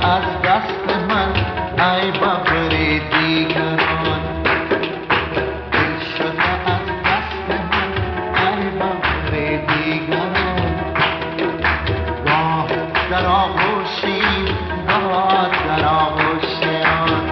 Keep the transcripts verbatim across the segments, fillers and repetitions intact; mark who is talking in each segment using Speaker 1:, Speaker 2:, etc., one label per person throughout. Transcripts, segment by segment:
Speaker 1: از دست من ای ببر دیگران، دل شده از دست من ای ببر دیگران. گاه در آغوشی گاه در آغوش آن،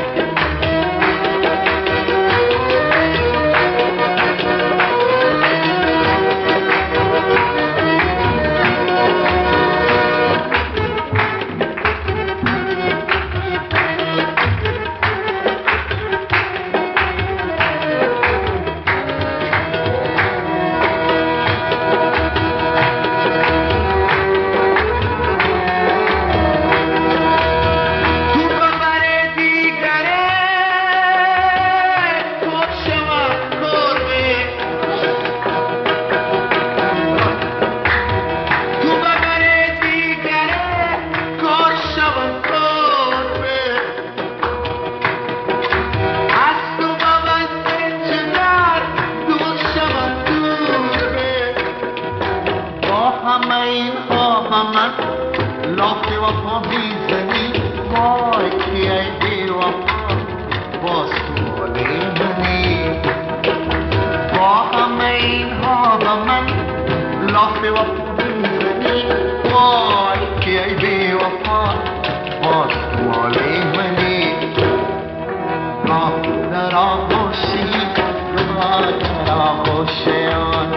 Speaker 1: همه اینها همه لاف وفا میزنی، وای که ای بی وفا باز تو حالی منی. با همه اینها همه لاف وفا میزنی، وای که ای بی وفا باز تو حالی منی. گاه در آغوشی گاه در آغوش آن،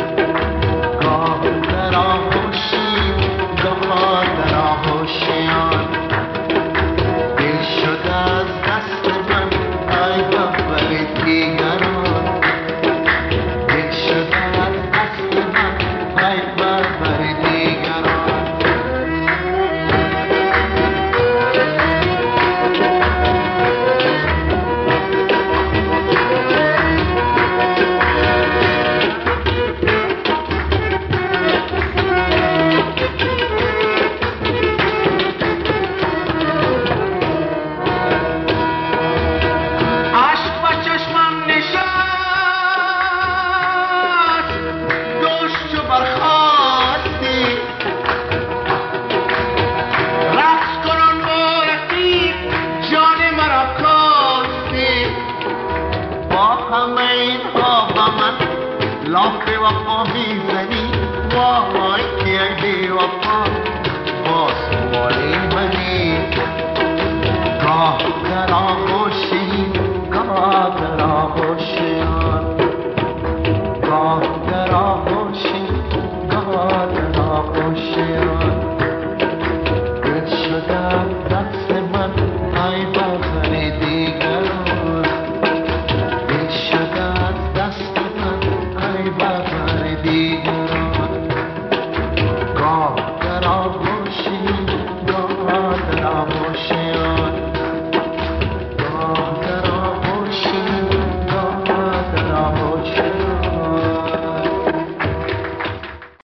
Speaker 1: دل شده از دست من ای ببر دیگران، دل شده از دست من ای ببر دیگران. همه اینها با من لاف وفا میزنی، وای که ای بی وفا باز تو حالی منی. گاه